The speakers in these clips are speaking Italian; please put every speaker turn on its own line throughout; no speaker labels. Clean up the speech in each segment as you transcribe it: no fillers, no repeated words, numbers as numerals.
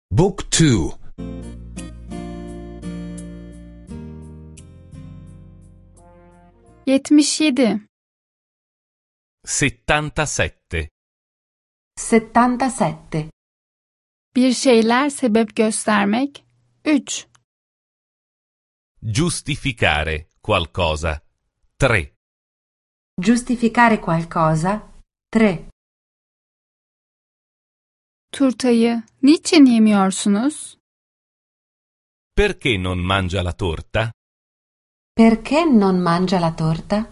Book 2.
77.
77.
77.
Bir şeyler sebep göstermek. 3.
Giustificare qualcosa. 3.
Giustificare qualcosa. 3.
Turtayı niçin yemiyorsunuz?
Perché non mangia la torta?
Perché non mangia la torta?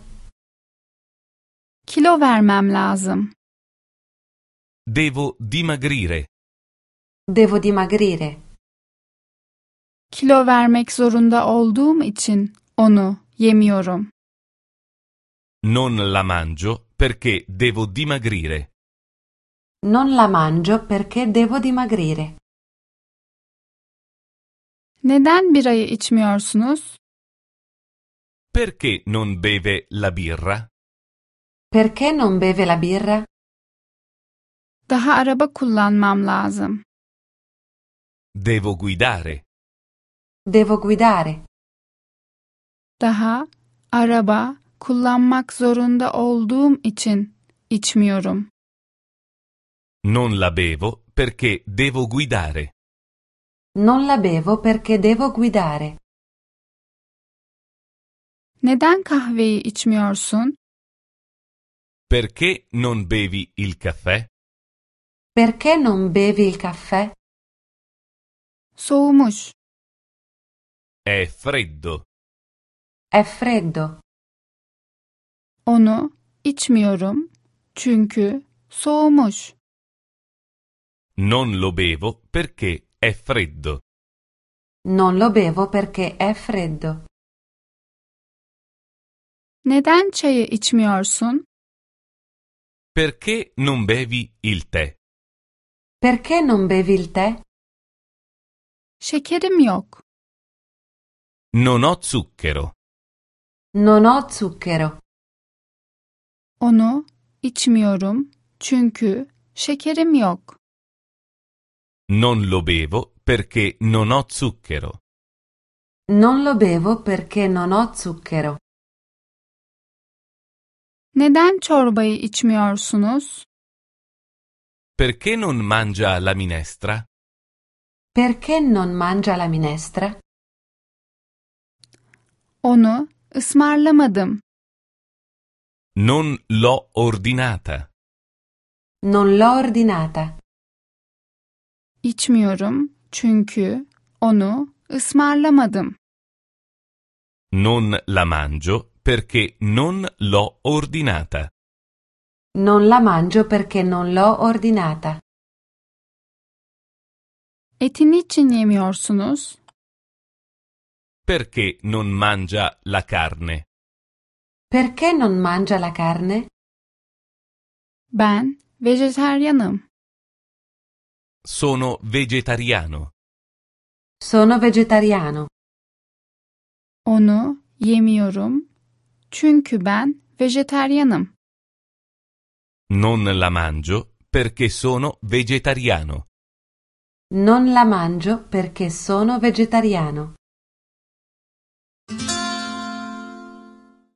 Kilo vermem lazım.
Devo dimagrire.
Devo dimagrire.
Kilo vermek zorunda olduğum için onu yemiyorum.
Non la mangio perché devo dimagrire.
Non la mangio perché devo dimagrire.
Neden birayı içmiyorsunuz?
Perché non beve la birra?
Perché non beve la birra?
Daha araba kullanmam lazım.
Devo guidare.
Devo guidare.
Daha araba kullanmak zorunda olduğum için içmiyorum.
Non la bevo perché devo guidare.
Non la bevo perché devo guidare.
Neden kahveyi içmiyorsun?
Perché non bevi il caffè?
Perché non bevi il caffè?
Soğumuş.
È freddo.
È freddo.
Onu içmiyorum çünkü soğumuş.
Non lo bevo perché è freddo.
Non lo bevo perché è freddo.
Neden çayı içmiyorsun?
Perché non bevi il tè?
Perché non bevi il tè?
Şekerim yok.
Non ho zucchero.
Non ho zucchero.
Onu içmiyorum çünkü şekerim yok.
Non lo bevo perché non ho zucchero.
Non lo bevo perché non ho zucchero.
Neden çorbayı içmiyorsunuz?
Perché non mangia la minestra?
Perché non mangia la minestra?
Onu ısmarlamadım.
Non l'ho ordinata.
Non l'ho ordinata.
İçmiyorum çünkü onu ısmarlamadım.
Non la mangio perché non l'ho ordinata.
Non la mangio perché non l'ho ordinata.
Eti niçin yemiyorsunuz?
Perché non mangia la carne?
Perché non mangia la carne?
Ben vejetaryenim.
Sono vegetariano.
Sono vegetariano.
Onu yemiyorum çünkü ben vejetaryenim.
Non la mangio perché sono vegetariano.
Non la mangio perché sono vegetariano.